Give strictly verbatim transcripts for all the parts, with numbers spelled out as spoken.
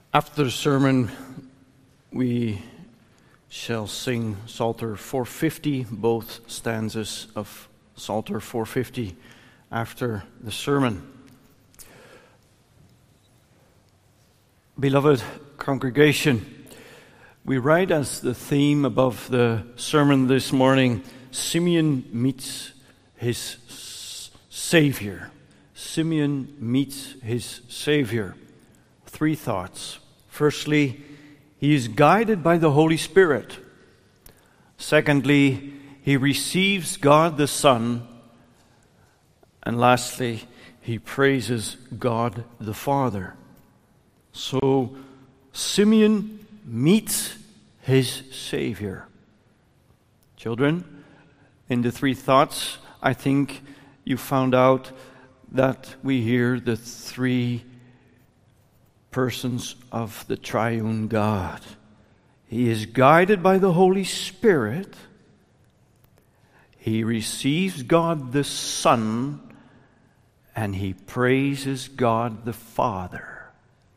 After the sermon, we shall sing Psalter four fifty, both stanzas of Psalter four fifty after the sermon. Beloved congregation, we write as the theme above the sermon this morning, Simeon meets his Savior. Simeon meets his Savior. Three thoughts. Firstly, he is guided by the Holy Spirit. Secondly, he receives God the Son. And lastly, he praises God the Father. So, Simeon meets his Savior. Children, in the three thoughts, I think you found out that we hear the three persons of the triune God. He is guided by the Holy Spirit. He receives God the Son, and he praises God the Father.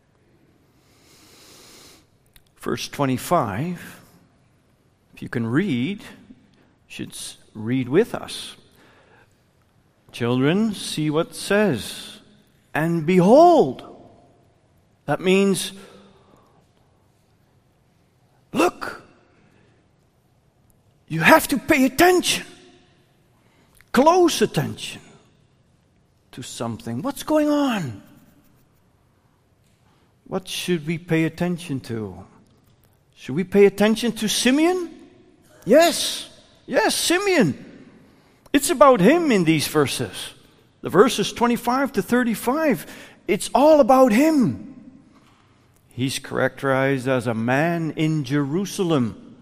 Verse twenty-five, if you can read, you should read with us. Children, see what it says. And behold, that means, look, you have to pay attention, close attention to something. What's going on? What should we pay attention to? Should we pay attention to Simeon? Yes, yes, Simeon. It's about him in these verses. The verses twenty-five to thirty-five, it's all about him. He's characterized as a man in Jerusalem.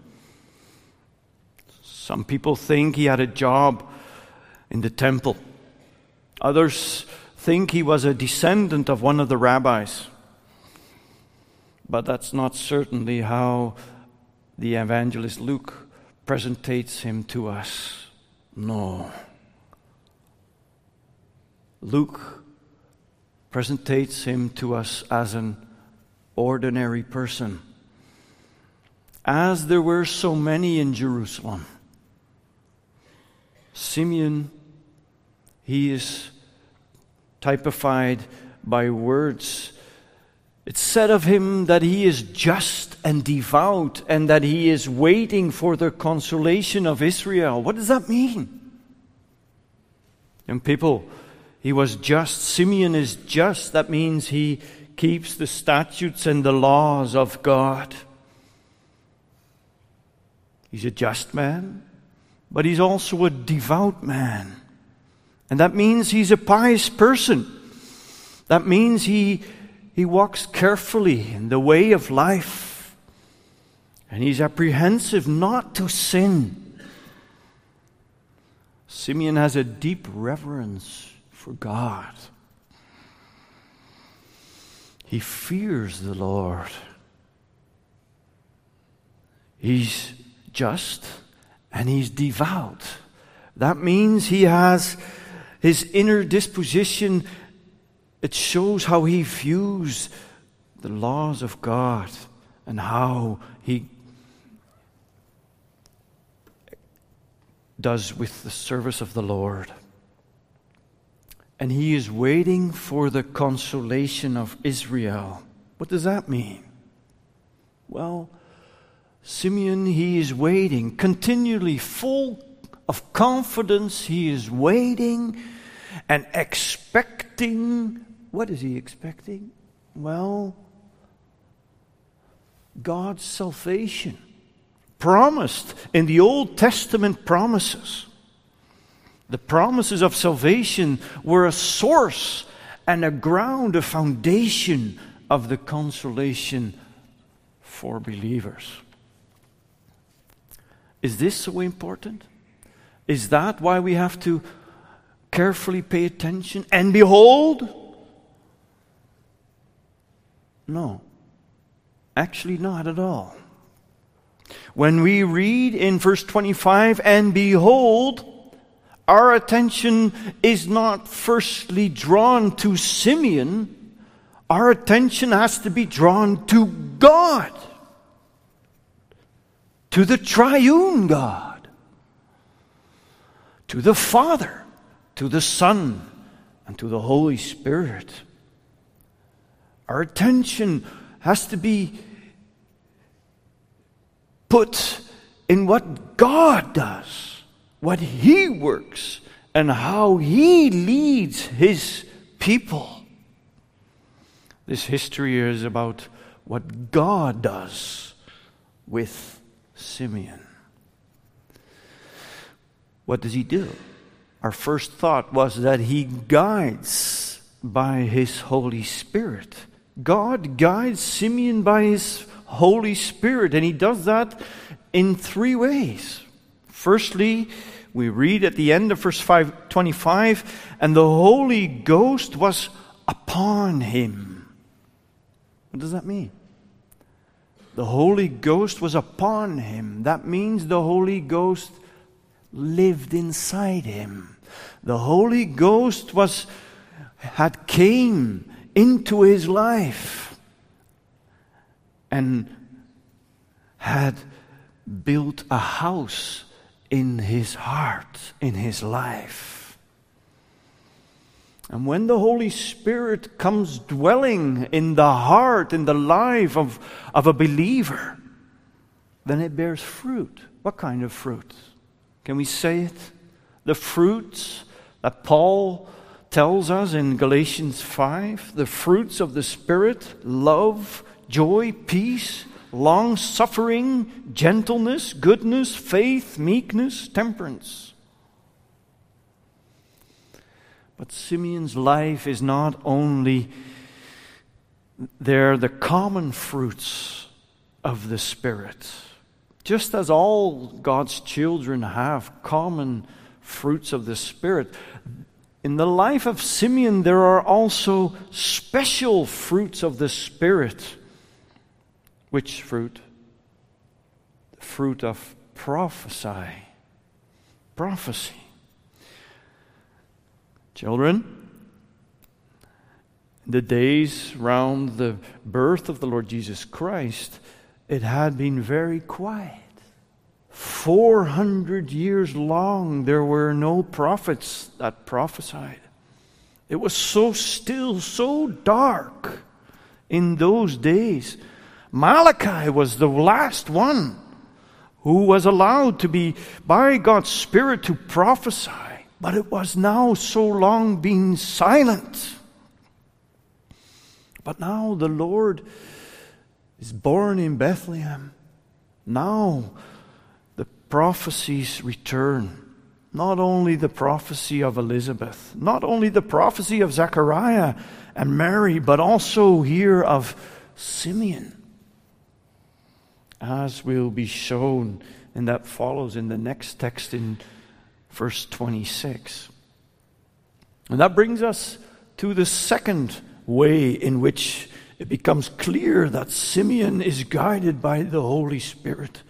Some people think he had a job in the temple. Others think he was a descendant of one of the rabbis. But that's not certainly how the evangelist Luke presents him to us. No. Luke presents him to us as an ordinary person. As there were so many in Jerusalem, Simeon, he is typified by words. It's said of him that he is just and devout and that he is waiting for the consolation of Israel. What does that mean? And people, he was just. Simeon is just. That means he keeps the statutes and the laws of God. He's a just man, but he's also a devout man. And that means he's a pious person. That means he He walks carefully in the way of life. And he's apprehensive not to sin. Simeon has a deep reverence for God. He fears the Lord. He's just and he's devout. That means he has his inner disposition. It shows how he views the laws of God and how he does with the service of the Lord. And he is waiting for the consolation of Israel. What does that mean? Well, Simeon, he is waiting, continually full of confidence. He is waiting and expecting. What is he expecting? Well, God's salvation, promised in the Old Testament promises. The promises of salvation were a source and a ground, a foundation of the consolation for believers. Is this so important? Is that why we have to carefully pay attention? And behold, no, actually not at all. When we read in verse twenty-five, and behold, our attention is not firstly drawn to Simeon. Our attention has to be drawn to God, to the triune God, to the Father, to the Son, and to the Holy Spirit. Our attention has to be put in what God does, what He works, and how He leads His people. This history is about what God does with Simeon. What does He do? Our first thought was that He guides by His Holy Spirit. God guides Simeon by His Holy Spirit, and He does that in three ways. Firstly, we read at the end of verse five twenty-five, and the Holy Ghost was upon him. What does that mean? The Holy Ghost was upon him. That means the Holy Ghost lived inside him. The Holy Ghost was had came into his life and had built a house in his heart, in his life. And when the Holy Spirit comes dwelling in the heart, in the life of, of a believer, then it bears fruit. What kind of fruit? Can we say it? The fruits that Paul tells us in Galatians five, the fruits of the Spirit: love, joy, peace, long-suffering, gentleness, goodness, faith, meekness, temperance. But Simeon's life is not only there the common fruits of the Spirit. Just as all God's children have common fruits of the Spirit, in the life of Simeon there are also special fruits of the Spirit. Which fruit? The fruit of prophesy. Prophecy. Children, in the days round the birth of the Lord Jesus Christ, it had been very quiet. Four hundred years long, there were no prophets that prophesied. It was so still, so dark in those days. Malachi was the last one who was allowed to be, by God's Spirit, to prophesy. But it was now so long been silent. But now the Lord is born in Bethlehem. Now the prophecies return. Not only the prophecy of Elizabeth, not only the prophecy of Zechariah and Mary, but also here of Simeon, as will be shown, and that follows in the next text in verse twenty-six. And that brings us to the second way in which it becomes clear that Simeon is guided by the Holy Spirit.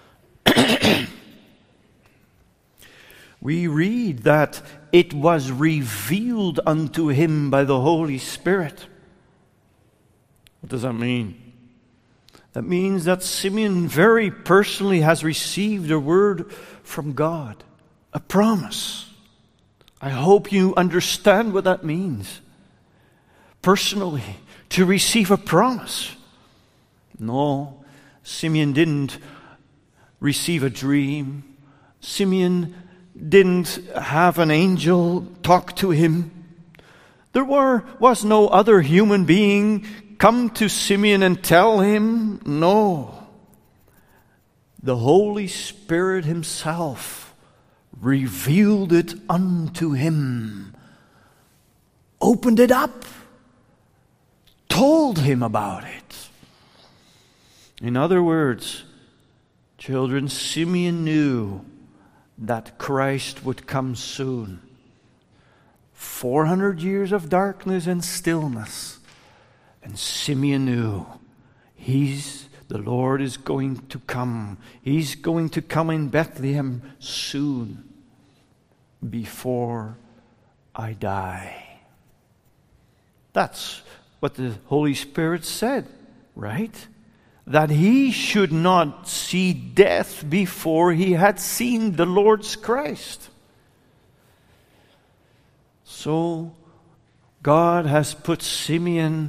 We read that it was revealed unto him by the Holy Spirit. What does that mean? That means that Simeon very personally has received a word from God, a promise. I hope you understand what that means. Personally, to receive a promise. No, Simeon didn't receive a dream. Simeon didn't have an angel talk to him. There were, was no other human being come to Simeon and tell him. No. The Holy Spirit Himself revealed it unto him, opened it up, told him about it. In other words, children, Simeon knew that Christ would come soon. four hundred years of darkness and stillness. And Simeon knew he's, the Lord is going to come. He's going to come in Bethlehem soon, before I die. That's what the Holy Spirit said, right? That he should not see death before he had seen the Lord's Christ. So God has put Simeon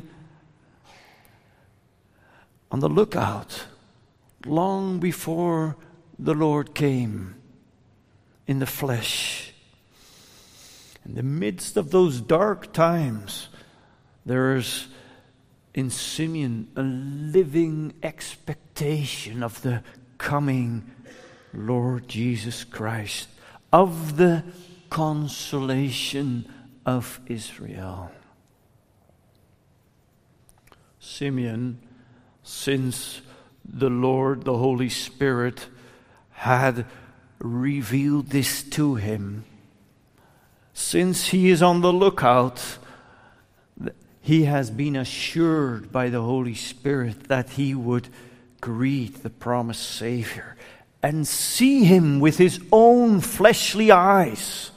on the lookout long before the Lord came in the flesh. In the midst of those dark times, there is in Simeon a living expectation of the coming Lord Jesus Christ, of the consolation of Israel. Simeon, since the Lord, the Holy Spirit, had revealed this to him, since he is on the lookout, he has been assured by the Holy Spirit that he would greet the promised Savior and see him with his own fleshly eyes.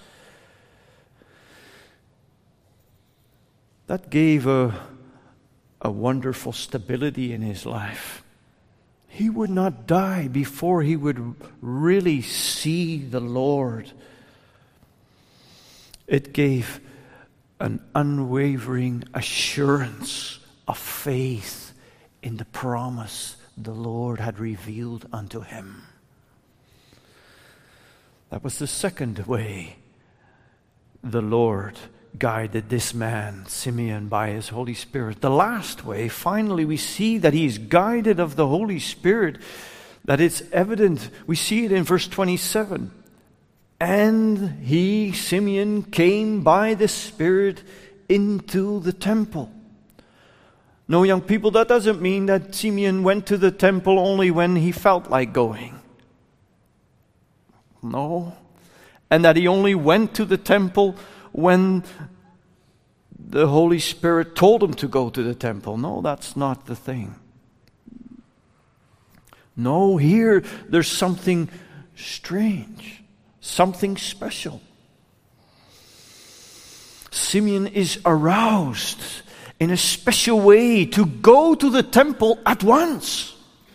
That gave a, a wonderful stability in his life. He would not die before he would really see the Lord. It gave an unwavering assurance of faith in the promise the Lord had revealed unto him. That was the second way the Lord guided this man, Simeon, by his Holy Spirit. The last way, finally, we see that he is guided of the Holy Spirit, that it's evident. We see it in verse twenty-seven. And he, Simeon, came by the Spirit into the temple. No, young people, that doesn't mean that Simeon went to the temple only when he felt like going. No. And that he only went to the temple when the Holy Spirit told him to go to the temple. No, that's not the thing. No, here there's something strange, something special. Simeon is aroused in a special way to go to the temple at once.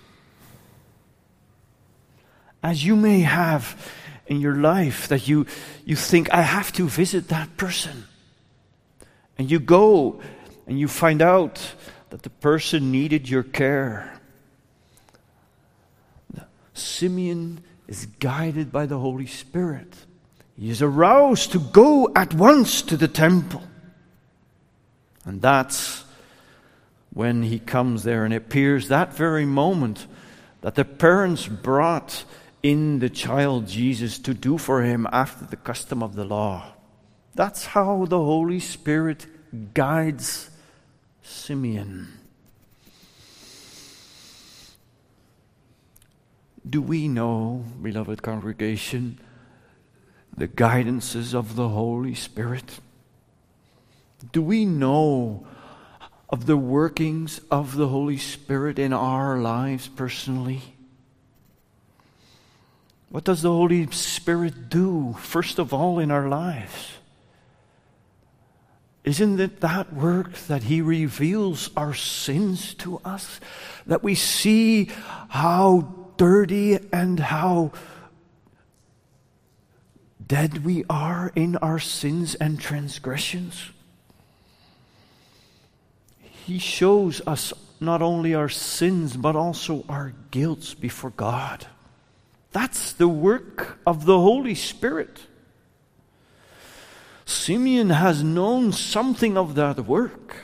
As you may have in your life, that you, you think, I have to visit that person. And you go and you find out that the person needed your care. Simeon is guided by the Holy Spirit. He is aroused to go at once to the temple. And that's when he comes there, and it appears that very moment that the parents brought in the child Jesus to do for him after the custom of the law. That's how the Holy Spirit guides Simeon. Do we know, beloved congregation, the guidances of the Holy Spirit? Do we know of the workings of the Holy Spirit in our lives personally? What does the Holy Spirit do, first of all, in our lives? Isn't it that work that He reveals our sins to us? That we see how dirty and how dead we are in our sins and transgressions? He shows us not only our sins, but also our guilt before God. That's the work of the Holy Spirit. Simeon has known something of that work.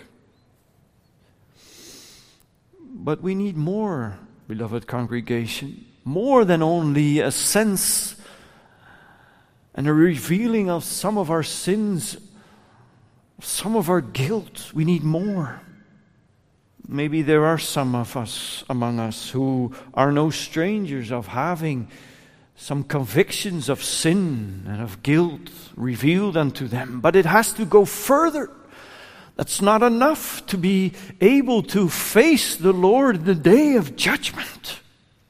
But we need more, beloved congregation, more than only a sense and a revealing of some of our sins, some of our guilt. We need more. Maybe there are some of us among us who are no strangers of having some convictions of sin and of guilt revealed unto them. But it has to go further. That's not enough to be able to face the Lord in the day of judgment.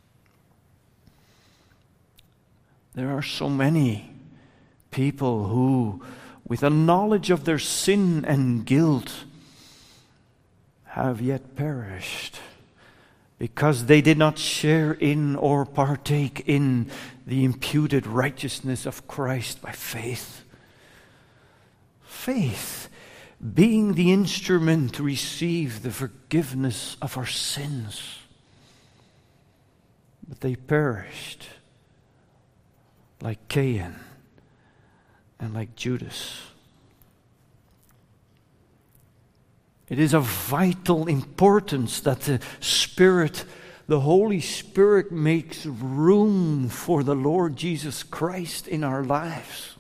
There are so many people who, with a knowledge of their sin and guilt, have yet perished, because they did not share in or partake in the imputed righteousness of Christ by faith. Faith being the instrument to receive the forgiveness of our sins. But they perished like Cain and like Judas. It is of vital importance that the Spirit, the Holy Spirit, makes room for the Lord Jesus Christ in our lives.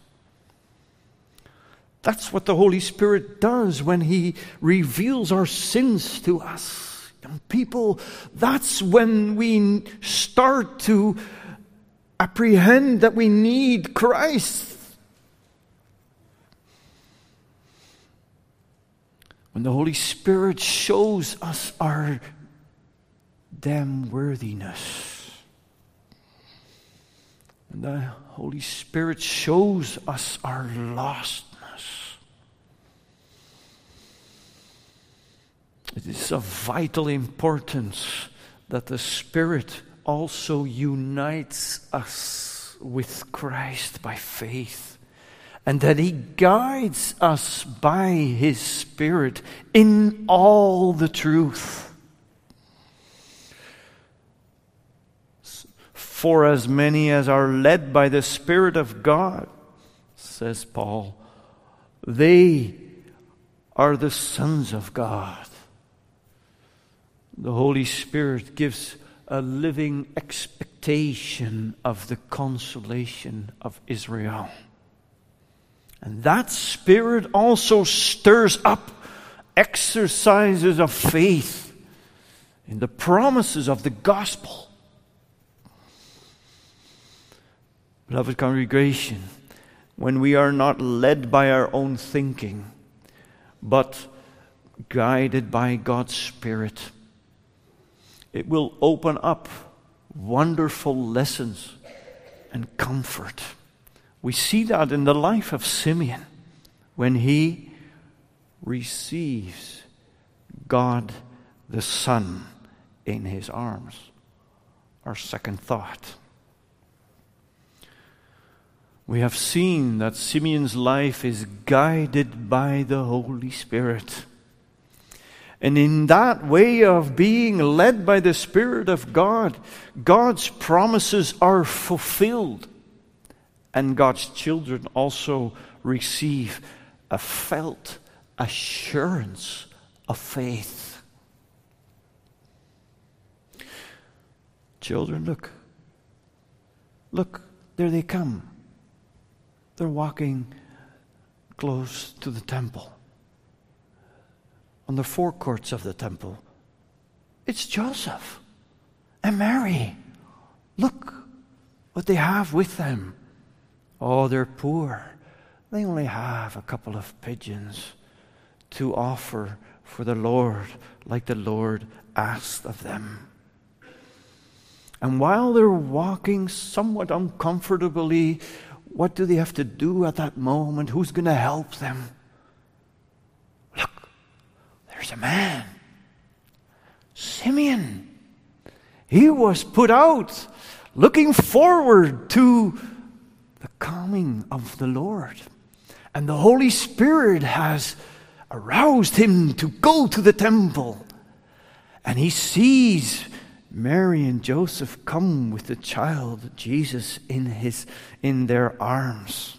That's what the Holy Spirit does when He reveals our sins to us. Young people, that's when we start to apprehend that we need Christ. When the Holy Spirit shows us our damn worthiness. When the Holy Spirit shows us our lostness. It is of vital importance that the Spirit also unites us with Christ by faith, and that He guides us by His Spirit in all the truth. For as many as are led by the Spirit of God, says Paul, they are the sons of God. The Holy Spirit gives a living expectation of the consolation of Israel. And that Spirit also stirs up exercises of faith in the promises of the gospel. Beloved congregation, when we are not led by our own thinking, but guided by God's Spirit, it will open up wonderful lessons and comfort. We see that in the life of Simeon when he receives God the Son in his arms. Our second thought. We have seen that Simeon's life is guided by the Holy Spirit. And in that way of being led by the Spirit of God, God's promises are fulfilled. And God's children also receive a felt assurance of faith. Children, look. Look, there they come. They're walking close to the temple. On the forecourts of the temple. It's Joseph and Mary. Look what they have with them. Oh, they're poor. They only have a couple of pigeons to offer for the Lord, like the Lord asked of them. And while they're walking somewhat uncomfortably, what do they have to do at that moment? Who's going to help them? Look, there's a man, Simeon. He was put out looking forward to the coming of the Lord. And the Holy Spirit has aroused him to go to the temple. And he sees Mary and Joseph come with the child Jesus in his in their arms.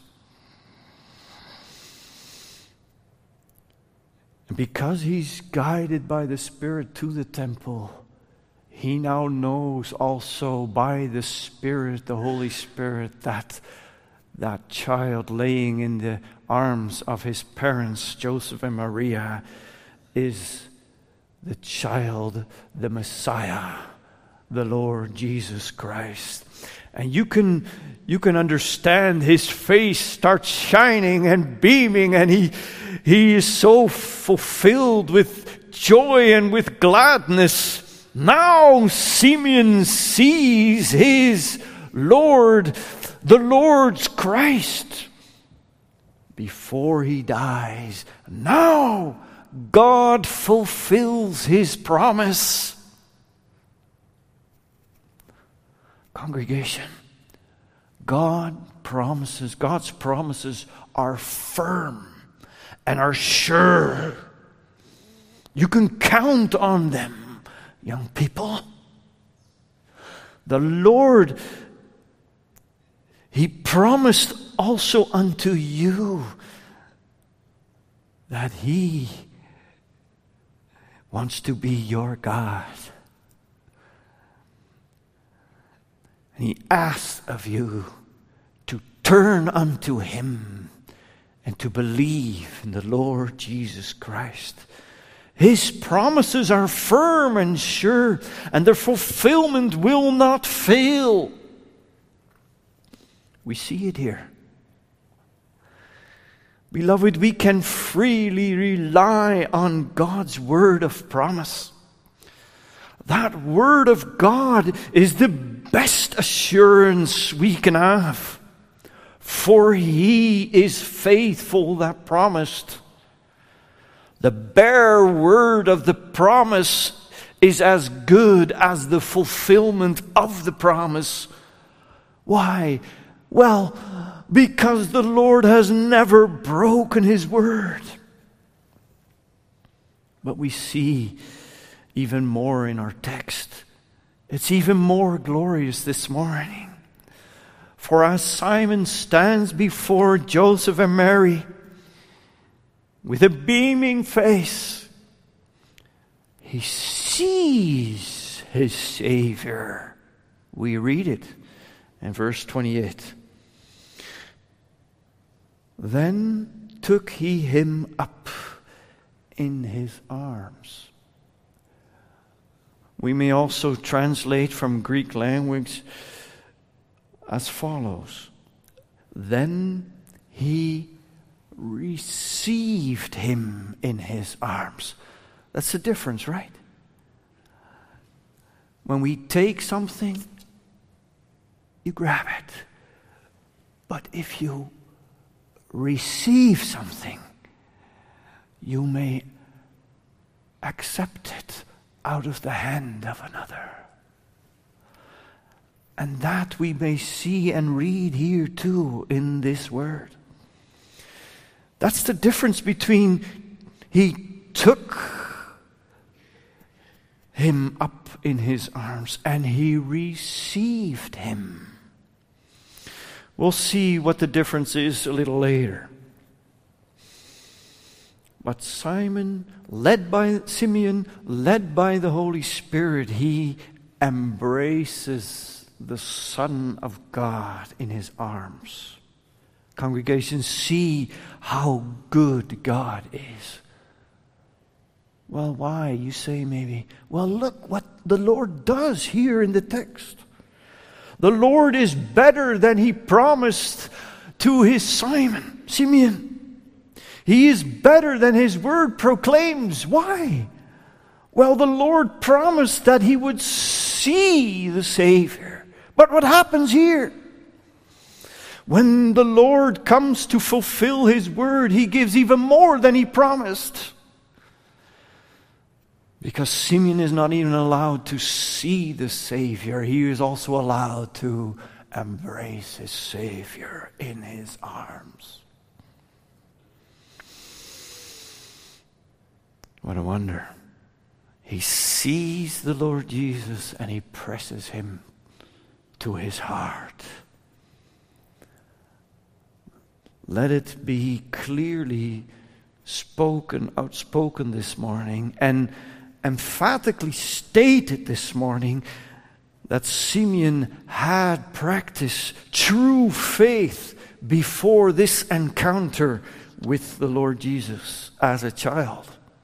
And because he's guided by the Spirit to the temple, he now knows also by the Spirit, the Holy Spirit, that that child laying in the arms of his parents, Joseph and Maria, is the child, the Messiah, the Lord Jesus Christ. And you can you can understand his face starts shining and beaming, and he he is so fulfilled with joy and with gladness. Now Simeon sees his Lord, the Lord's Christ, before he dies. Now God fulfills His promise. Congregation, God promises, God's promises are firm and are sure. You can count on them, young people. The Lord, He promised also unto you that He wants to be your God. And He asks of you to turn unto Him and to believe in the Lord Jesus Christ. His promises are firm and sure, and their fulfillment will not fail. We see it here. Beloved, we can freely rely on God's word of promise. That word of God is the best assurance we can have. For He is faithful that promised. The bare word of the promise is as good as the fulfillment of the promise. Why? Well, because the Lord has never broken His word. But we see even more in our text. It's even more glorious this morning. For as Simon stands before Joseph and Mary with a beaming face, he sees his Savior. We read it in verse twenty-eight. Then took he him up in his arms. We may also translate from Greek language as follows. Then he received him in his arms. That's the difference, right? When we take something, you grab it. But if you receive something, you may accept it out of the hand of another. And that we may see and read here too in this word. That's the difference between he took him up in his arms and he received him. We'll see what the difference is a little later. But Simon, led by Simeon, led by the Holy Spirit, he embraces the Son of God in his arms. Congregation, see how good God is. Well, why? You say maybe. Well, look what the Lord does here in the text. The Lord is better than He promised to His Simon, Simeon. He is better than His word proclaims. Why? Well, the Lord promised that He would see the Savior. But what happens here? When the Lord comes to fulfill His word, He gives even more than He promised. Because Simeon is not even allowed to see the Savior, he is also allowed to embrace his Savior in his arms. What a wonder. He sees the Lord Jesus and he presses Him to his heart. Let it be clearly spoken, outspoken this morning, and emphatically stated this morning that Simeon had practiced true faith before this encounter with the Lord Jesus as a child.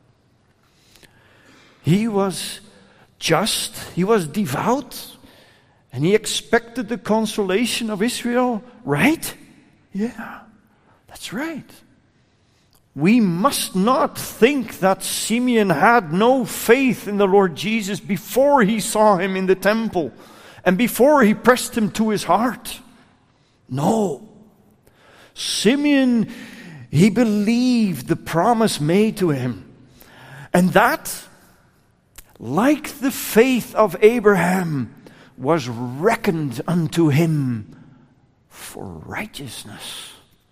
He was just, he was devout, and he expected the consolation of Israel, right? Yeah, that's right. We must not think that Simeon had no faith in the Lord Jesus before he saw Him in the temple and before he pressed Him to his heart. No. Simeon, he believed the promise made to him And that, like the faith of Abraham, was reckoned unto him for righteousness.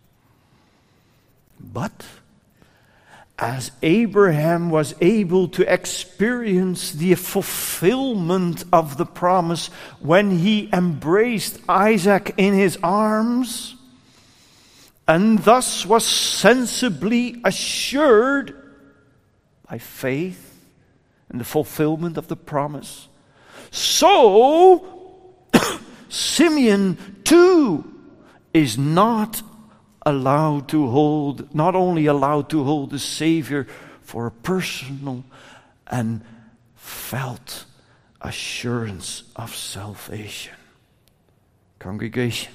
But as Abraham was able to experience the fulfillment of the promise when he embraced Isaac in his arms, and thus was sensibly assured by faith in the fulfillment of the promise, so Simeon too is not allowed to hold, not only allowed to hold the Savior for a personal and felt assurance of salvation. Congregation,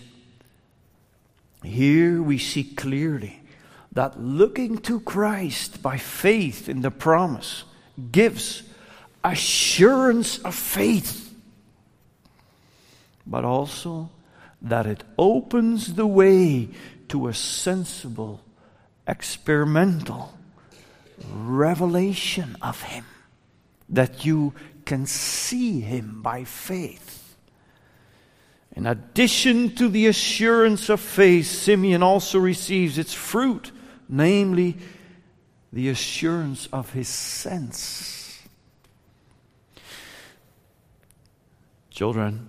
here we see clearly that looking to Christ by faith in the promise gives assurance of faith, but also that it opens the way to a sensible, experimental revelation of Him, that you can see Him by faith. In addition to the assurance of faith, Simeon also receives its fruit, namely the assurance of his sense. Children,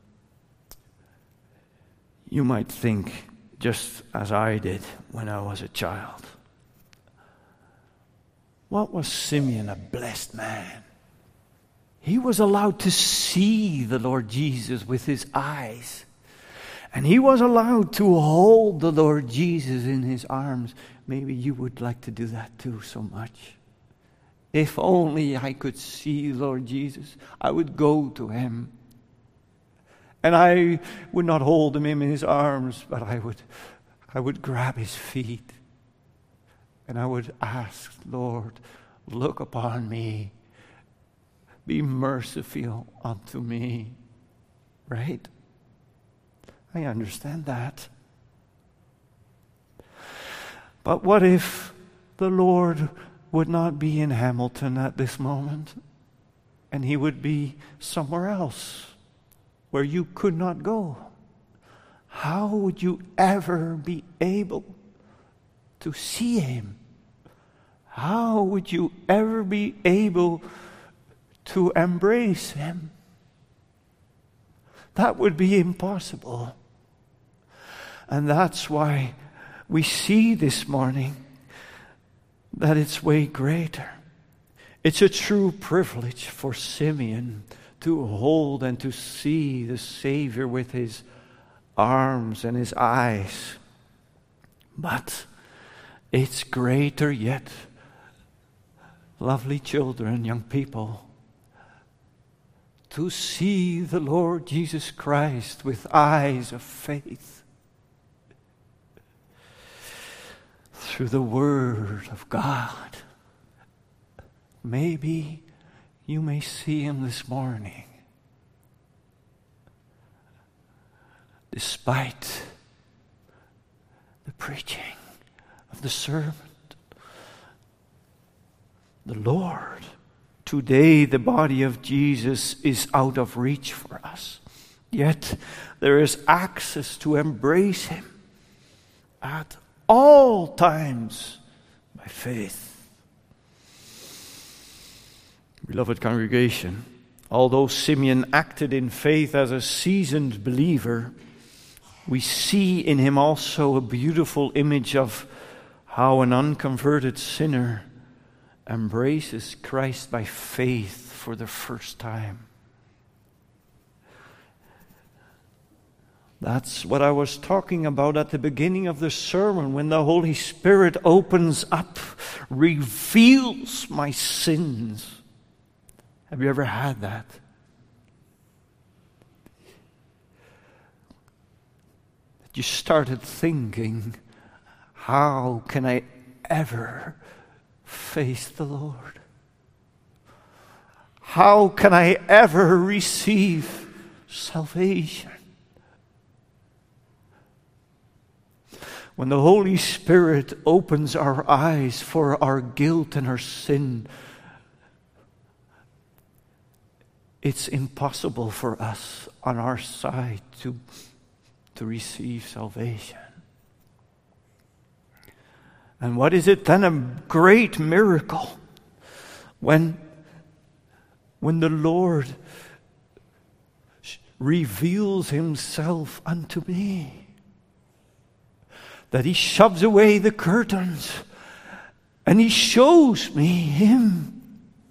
you might think, just as I did when I was a child, what was Simeon a blessed man? He was allowed to see the Lord Jesus with his eyes. And he was allowed to hold the Lord Jesus in his arms. Maybe you would like to do that too so much. If only I could see Lord Jesus, I would go to him. And I would not hold him in his arms, but I would, I would grab his feet. And I would ask, Lord, look upon me. Be merciful unto me. Right? I understand that. But what if the Lord would not be in Hamilton at this moment, and he would be somewhere else where you could not go? How would you ever be able to see him? How would you ever be able to embrace him? That would be impossible. And that's why we see this morning that it's way greater. It's a true privilege for Simeon to hold and to see the Savior with his arms and his eyes. But it's greater yet, lovely children, young people, to see the Lord Jesus Christ with eyes of faith through the Word of God. Maybe you may see him this morning, despite the preaching of the servant. The Lord, today the body of Jesus is out of reach for us. Yet there is access to embrace him at all times by faith. Beloved congregation, although Simeon acted in faith as a seasoned believer, we see in him also a beautiful image of how an unconverted sinner embraces Christ by faith for the first time. That's what I was talking about at the beginning of the sermon, when the Holy Spirit opens up, reveals my sins. Have you ever had that? That you started thinking, how can I ever face the Lord? How can I ever receive salvation? When the Holy Spirit opens our eyes for our guilt and our sin, it's impossible for us on our side to, to receive salvation. And what is it then? A great miracle when, when the Lord reveals himself unto me. That he shoves away the curtains and he shows me him.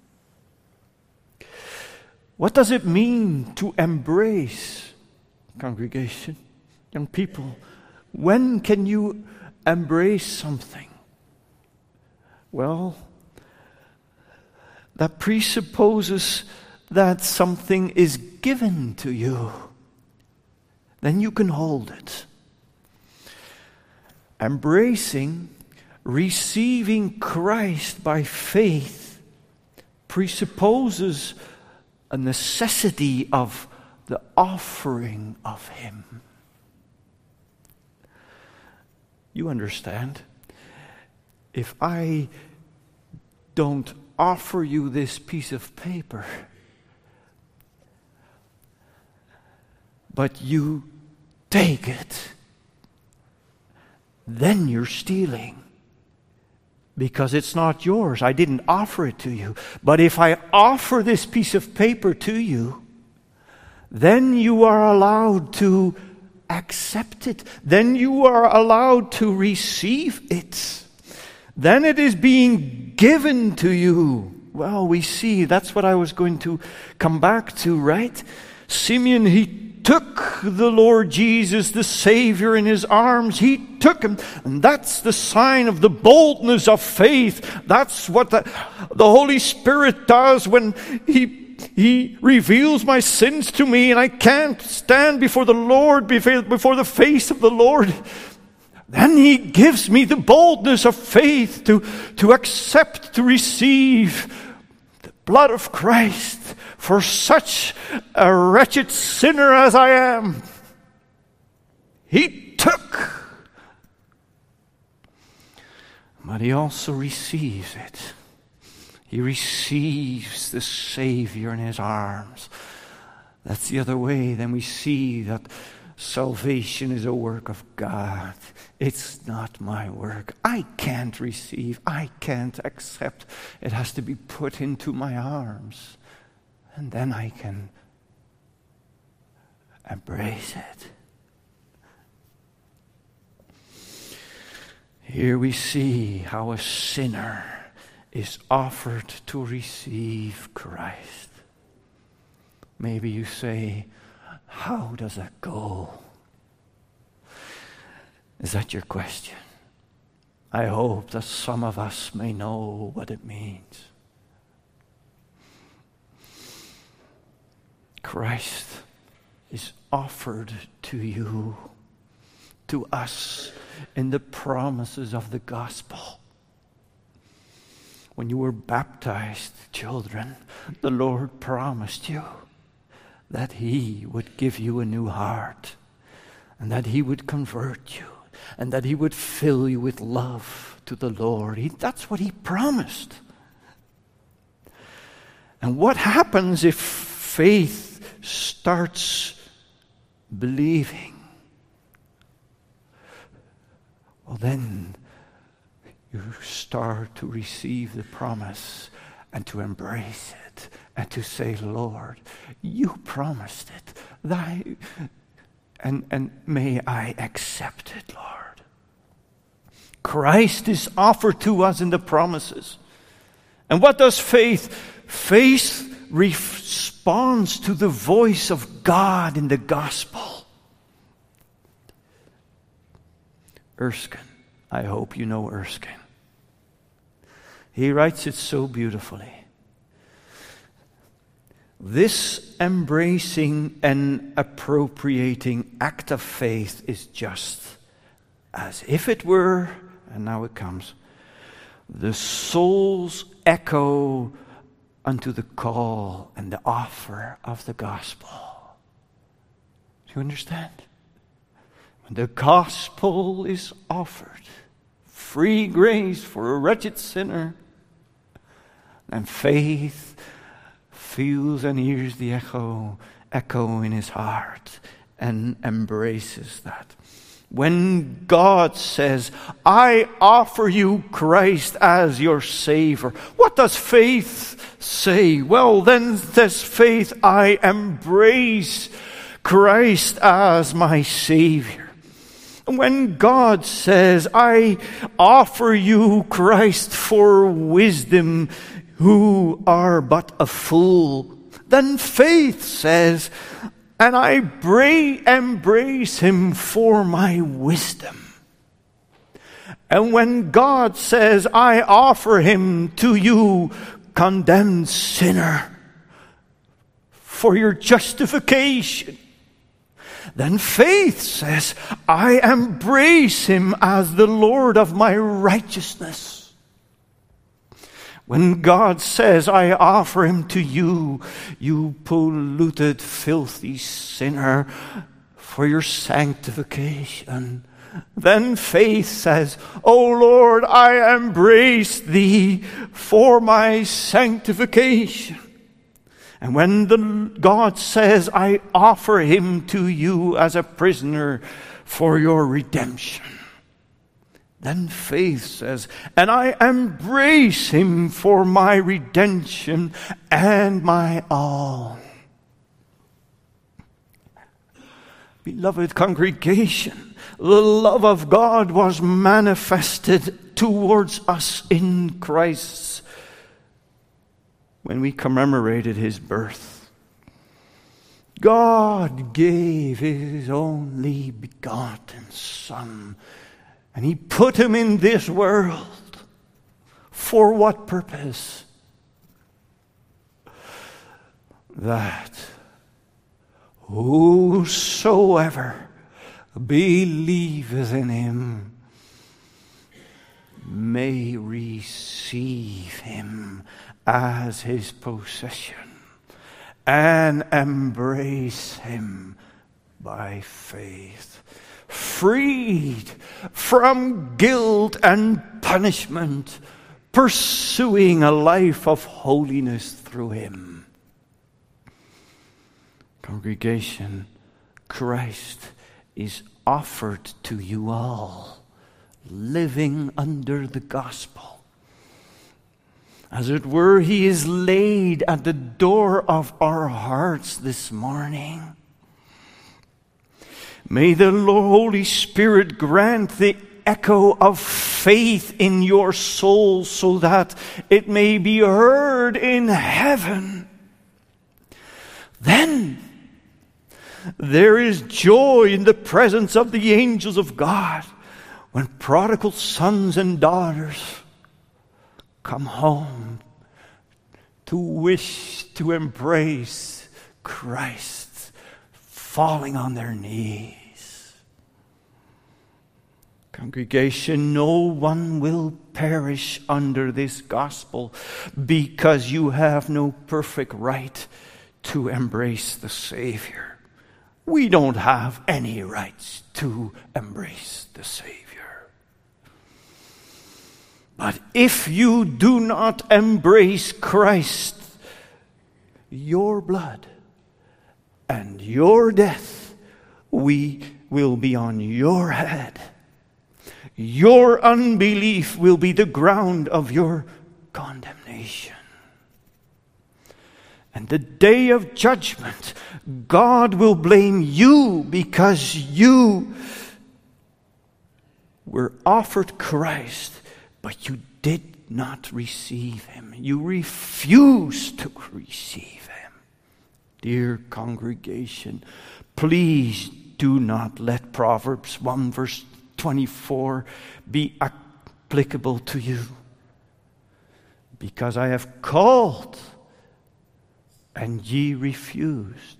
What does it mean to embrace, congregation, young people? When can you embrace something? Well, that presupposes that something is given to you. Then you can hold it. Embracing, receiving Christ by faith presupposes a necessity of the offering of him. You understand? If I don't offer you this piece of paper, but you take it, then you're stealing. Because it's not yours. I didn't offer it to you. But if I offer this piece of paper to you, then you are allowed to accept it. Then you are allowed to receive it. Then it is being given to you. Well, we see, that's what I was going to come back to, right? Simeon, he took the Lord Jesus, the Savior, in his arms. He took him. And that's the sign of the boldness of faith. That's what the, the Holy Spirit does when he, he reveals my sins to me and I can't stand before the Lord, before the face of the Lord. Then he gives me the boldness of faith to, to accept, to receive the blood of Christ for such a wretched sinner as I am. He took, but he also receives it. He receives the Savior in his arms. That's the other way. Then we see that salvation is a work of God. It's not my work. I can't receive. I can't accept. It has to be put into my arms. And then I can embrace it. Here we see how a sinner is offered to receive Christ. Maybe you say, how does that go? Is that your question? I hope that some of us may know what it means. Christ is offered to you, to us, in the promises of the gospel. When you were baptized, children, the Lord promised you that he would give you a new heart, and that he would convert you, and that he would fill you with love to the Lord. He, that's what he promised. And what happens if faith starts believing? Well, then you start to receive the promise and to embrace it and to say, Lord, you promised it. Thy, and, and may I accept it, Lord. Christ is offered to us in the promises. And what does faith? Faith responds to the voice of God in the gospel. Erskine, I hope you know Erskine. He writes it so beautifully. This embracing and appropriating act of faith is just as if it were, and now it comes, the soul's echo unto the call and the offer of the gospel. Do you understand? When the gospel is offered, free grace for a wretched sinner, then faith feels and hears the echo, echo in his heart and embraces that. When God says, I offer you Christ as your Savior, what does faith say? Well, then says faith, I embrace Christ as my Savior. When God says, I offer you Christ for wisdom, who are but a fool, then faith says, and I bra- embrace him for my wisdom. And when God says, I offer him to you, condemned sinner, for your justification, then faith says, I embrace him as the Lord of my righteousness. When God says, I offer him to you, you polluted, filthy sinner, for your sanctification, then faith says, O Lord, I embrace thee for my sanctification. And when the God says, I offer him to you as a prisoner for your redemption, then faith says, and I embrace him for my redemption and my all. Beloved congregation, the love of God was manifested towards us in Christ when we commemorated his birth. God gave his only begotten Son, and he put him in this world. For what purpose? That whosoever believeth in him may receive him as his possession and embrace him by faith, freed from guilt and punishment, pursuing a life of holiness through him. Congregation, Christ is offered to you all, living under the gospel. As it were, he is laid at the door of our hearts this morning. May the Holy Spirit grant the echo of faith in your soul so that it may be heard in heaven. Then there is joy in the presence of the angels of God when prodigal sons and daughters come home to wish to embrace Christ, falling on their knees. Congregation, no one will perish under this gospel because you have no perfect right to embrace the Savior. We don't have any rights to embrace the Savior. But if you do not embrace Christ, your blood and your death we will be on your head. Your unbelief will be the ground of your condemnation. And the day of judgment, God will blame you because you were offered Christ, but you did not receive him. You refused to receive him. Dear congregation, please do not let Proverbs one verse twenty-four be applicable to you. Because I have called and ye refused,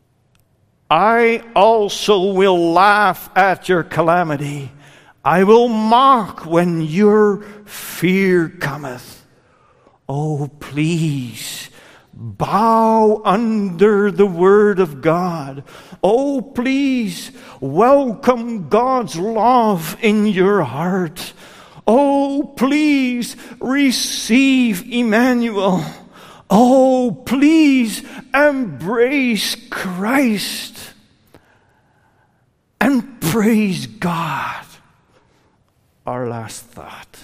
I also will laugh at your calamity. I will mock when your fear cometh. Oh, please, bow under the word of God. Oh, please, welcome God's love in your heart. Oh, please, receive Emmanuel. Oh, please embrace Christ and praise God. Our last thought.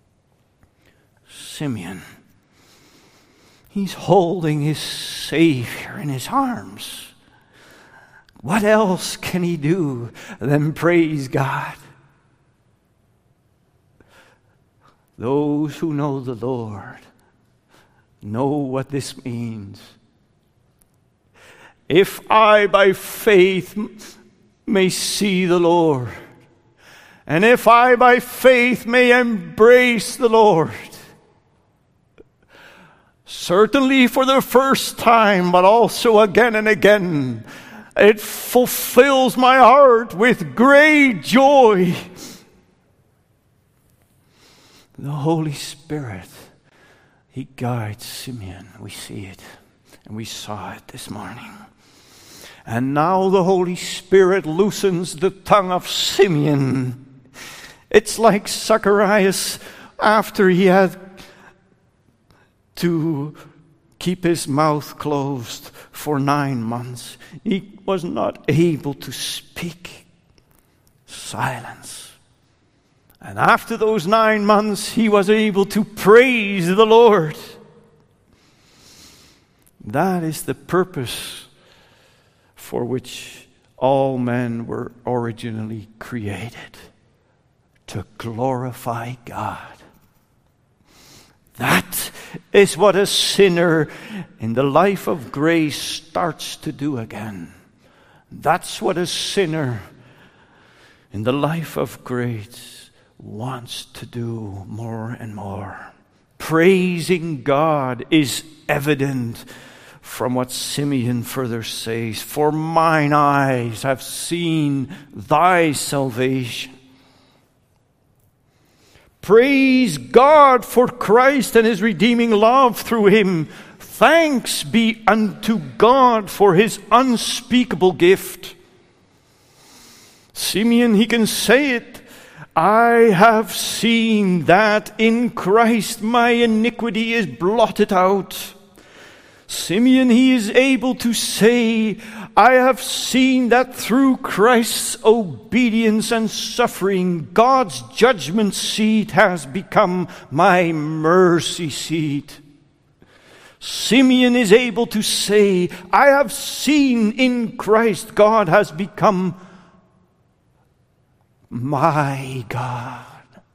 Simeon. He's holding his Savior in his arms. What else can he do than praise God? Those who know the Lord know what this means. If I by faith may see the Lord, and if I by faith may embrace the Lord, certainly for the first time, but also again and again, it fulfills my heart with great joy. The Holy Spirit, He guides Simeon. We see it, and we saw it this morning. And now the Holy Spirit loosens the tongue of Simeon. It's like Zacharias after he had to keep his mouth closed for nine months. He was not able to speak. Silence. And after those nine months, he was able to praise the Lord. That is the purpose for which all men were originally created. To glorify God. That is what a sinner in the life of grace starts to do again. That's what a sinner in the life of grace wants to do more and more. Praising God is evident from what Simeon further says. For mine eyes have seen thy salvation. Praise God for Christ and his redeeming love through him. Thanks be unto God for his unspeakable gift. Simeon, he can say it. I have seen that in Christ my iniquity is blotted out. Simeon, he is able to say, I have seen that through Christ's obedience and suffering, God's judgment seat has become my mercy seat. Simeon is able to say, I have seen in Christ God has become my God.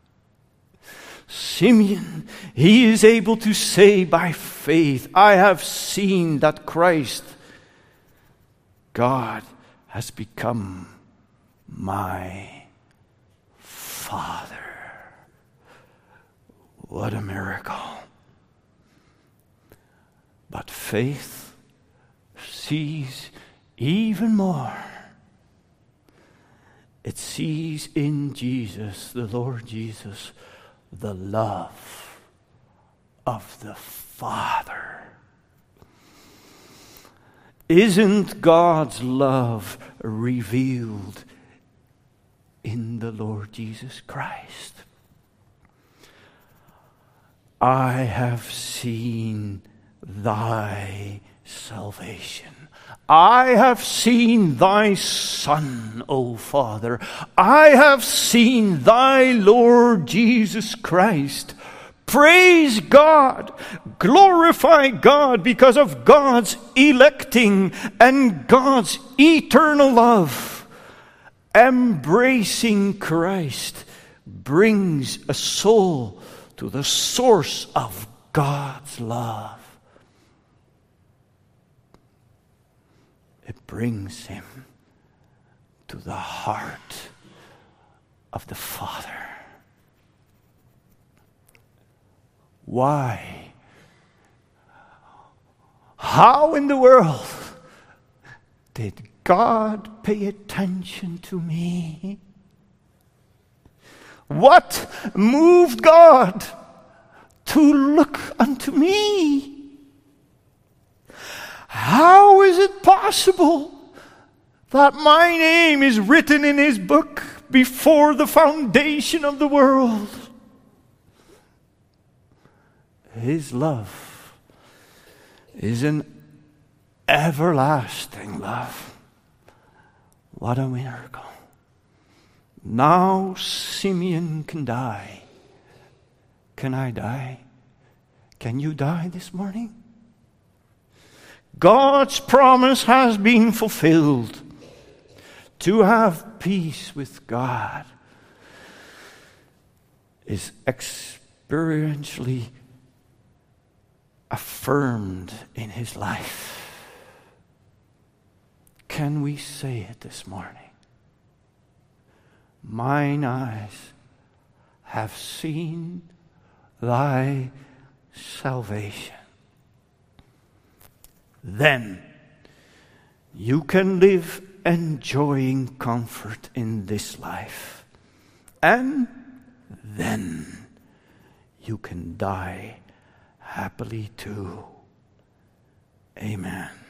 Simeon, he is able to say by faith, I have seen that Christ, God, has become my Father. What a miracle. But faith sees even more. It sees in Jesus, the Lord Jesus, the love of the Father. Isn't God's love revealed in the Lord Jesus Christ? I have seen thy salvation. I have seen thy Son, O Father. I have seen thy Lord Jesus Christ. Praise God. Glorify God because of God's electing and God's eternal love. Embracing Christ brings a soul to the source of God's love. It brings him to the heart of the Father. Why? How in the world did God pay attention to me? What moved God to look unto me? How is it possible that my name is written in his book before the foundation of the world? His love is an everlasting love. What a miracle. Now Simeon can die. Can I die? Can you die this morning? God's promise has been fulfilled to have peace with God is experientially affirmed in his life. Can we say it this morning? Mine eyes have seen thy salvation. Then you can live enjoying comfort in this life. And then you can die happily too. Amen.